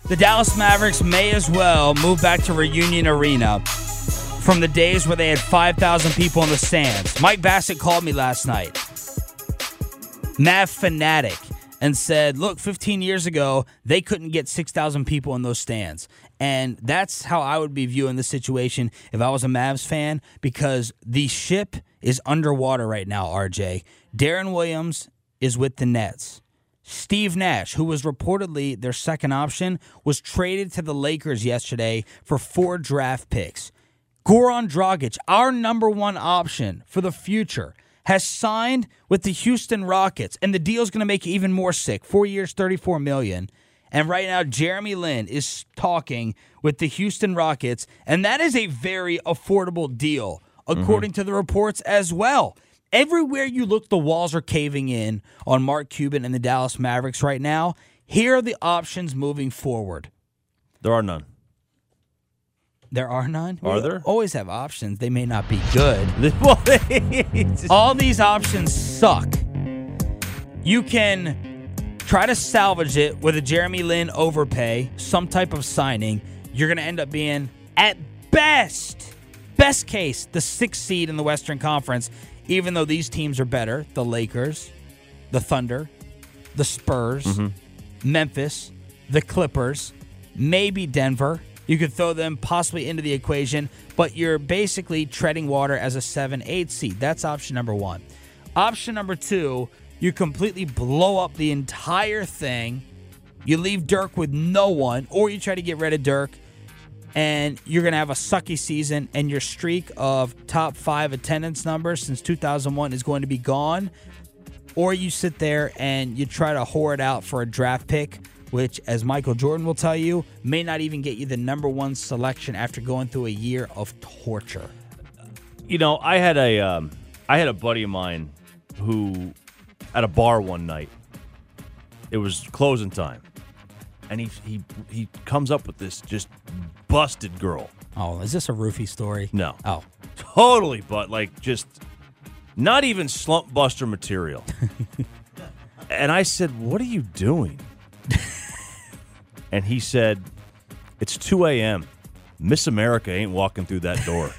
The Dallas Mavericks may as well move back to Reunion Arena from the days where they had 5,000 people in the stands. Mike Bassett called me last night, Mav fanatic, and said, look, 15 years ago, they couldn't get 6,000 people in those stands. And that's how I would be viewing the situation if I was a Mavs fan, because the ship is underwater right now, RJ. Darren Williams is with the Nets. Steve Nash, who was reportedly their second option, was traded to the Lakers yesterday for 4 draft picks. Goran Dragic, our number one option for the future, has signed with the Houston Rockets, and the deal's going to make it even more sick. 4 years, $34 million. And right now, Jeremy Lin is talking with the Houston Rockets, and that is a very affordable deal, according to the reports as well. Everywhere you look, the walls are caving in on Mark Cuban and the Dallas Mavericks right now. Here are the options moving forward. There are none. There are none? Are there? Always have options. They may not be good. All these options suck. You can try to salvage it with a Jeremy Lin overpay, some type of signing. You're going to end up being, at best case, the 6th seed in the Western Conference, even though these teams are better. The Lakers, the Thunder, the Spurs, Memphis, the Clippers, maybe Denver. You could throw them possibly into the equation, but you're basically treading water as a 7-8 seed. That's option number one. Option number two, you completely blow up the entire thing. You leave Dirk with no one, or you try to get rid of Dirk, and you're going to have a sucky season, and your streak of top 5 attendance numbers since 2001 is going to be gone. Or you sit there and you try to whore it out for a draft pick, which, as Michael Jordan will tell you, may not even get you the number one selection after going through a year of torture. You know, I had a buddy of mine who, at a bar one night, it was closing time, and he comes up with this just busted girl. Oh, is this a roofie story? No. Oh. Totally, but like just not even slump buster material. And I said, what are you doing? And he said, it's 2 a.m. Miss America ain't walking through that door.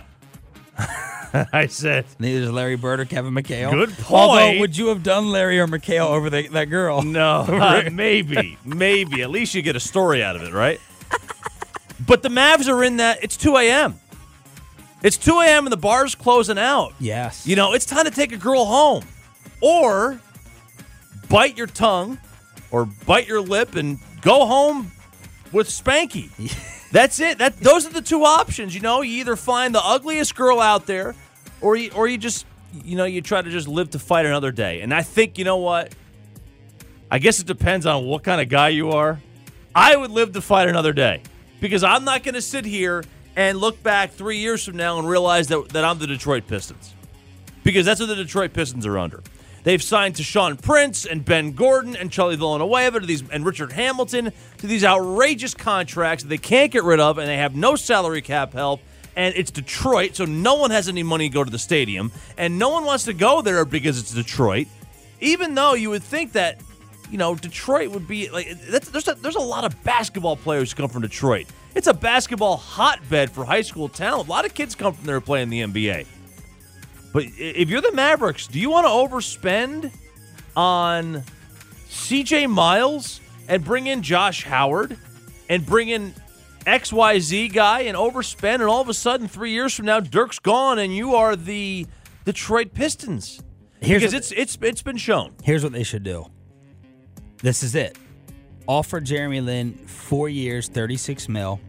I said, neither is Larry Bird or Kevin McHale. Good point. Although, would you have done Larry or McHale over that girl? No, maybe. At least you get a story out of it, right? But the Mavs are in that. It's 2 a.m. It's 2 a.m. and the bar's closing out. Yes. You know, it's time to take a girl home. Or bite your tongue or bite your lip and go home with Spanky. That's it. Those are the two options. You know, you either find the ugliest girl out there, or you just, you know, you try to just live to fight another day. And I think, you know what? I guess it depends on what kind of guy you are. I would live to fight another day, because I'm not going to sit here and look back 3 years from now and realize that I'm the Detroit Pistons, because that's what the Detroit Pistons are under. They've signed Tashawn Prince and Ben Gordon and Charlie Villanueva and Richard Hamilton to these outrageous contracts that they can't get rid of, and they have no salary cap help. And it's Detroit, so no one has any money to go to the stadium, and no one wants to go there because it's Detroit. Even though you would think that, you know, Detroit would be like, there's a lot of basketball players who come from Detroit. It's a basketball hotbed for high school talent. A lot of kids come from there playing the NBA. But if you're the Mavericks, do you want to overspend on C.J. Miles and bring in Josh Howard and bring in XYZ guy and overspend, and all of a sudden 3 years from now Dirk's gone and you are the Detroit Pistons? Because it's been shown. Here's what they should do. This is it. Offer Jeremy Lin 4 years, $36 million,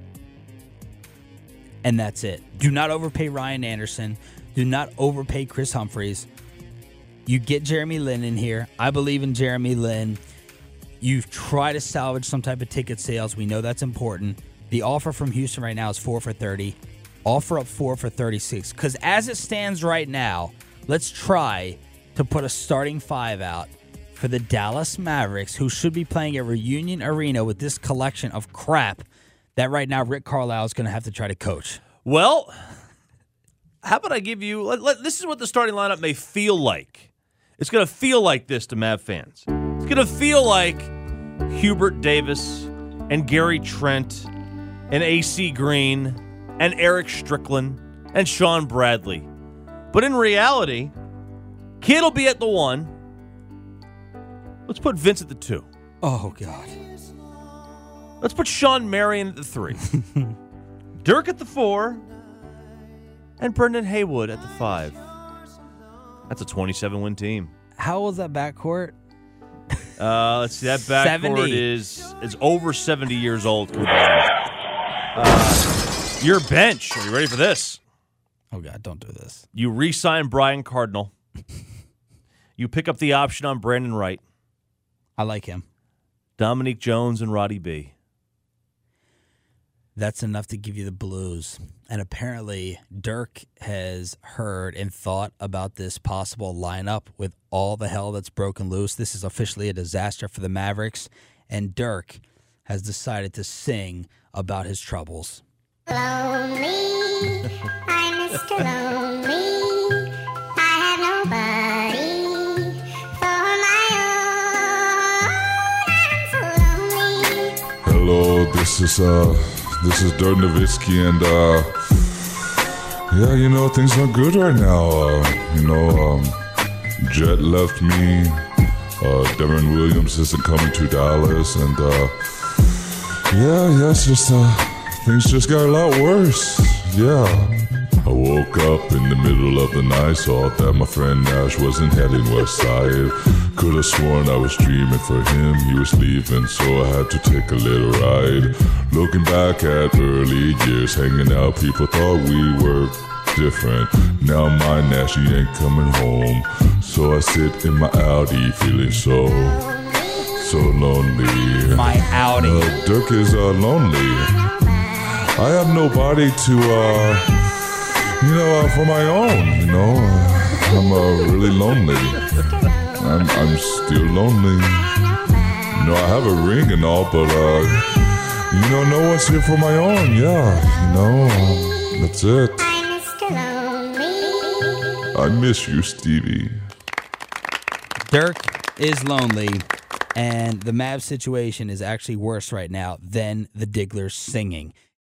and that's it. Do not overpay Ryan Anderson. Do not overpay Chris Humphries. You get Jeremy Lin in here. I believe in Jeremy Lin. You try to salvage some type of ticket sales. We know that's important. The offer from Houston right now is 4 for $30. Offer up 4 for $36. Because as it stands right now, let's try to put a starting 5 out for the Dallas Mavericks, who should be playing at Reunion Arena with this collection of crap that right now Rick Carlisle is going to have to try to coach. Well, how about I give you, this is what the starting lineup may feel like. It's going to feel like this to Mav fans. It's going to feel like Hubert Davis, and Gary Trent and AC Green and Eric Strickland and Sean Bradley. But in reality, Kidd will be at the 1. Let's put Vince at the 2. Oh, God. Let's put Sean Marion at the 3. Dirk at the 4. And Brendan Haywood at the 5. That's a 27-win team. How old's that backcourt? Let's see. That backcourt 70. is over 70 years old. Your bench. Are you ready for this? Oh, God, don't do this. You re-sign Brian Cardinal. You pick up the option on Brandon Wright, I like him. Dominique Jones, and Roddy B. That's enough to give you the blues. And apparently, Dirk has heard and thought about this possible lineup with all the hell that's broken loose. This is officially a disaster for the Mavericks. And Dirk has decided to sing about his troubles. Lonely, I'm Mr. Lonely. I have nobody for my own. I'm so lonely. Hello, this is Dirk Nowitzki, and yeah, you know, things aren't good right now. Jet left me. Darren Williams isn't coming to Dallas, and it's just things just got a lot worse. Yeah. I woke up in the middle of the night, saw that my friend Nash wasn't heading west side. Could have sworn I was dreaming for him, he was leaving, so I had to take a little ride. Looking back at early years, hanging out, people thought we were different. Now my Nashy ain't coming home, so I sit in my Audi feeling so lonely. My Audi. Dirk is lonely. I have nobody to, for my own, I'm really lonely. I'm still lonely. I have a ring and all, but, no one's here for my own, that's it. I'm Mr. Lonely. I miss you, Stevie. Dirk is lonely, and the Mavs situation is actually worse right now than the Digglers singing.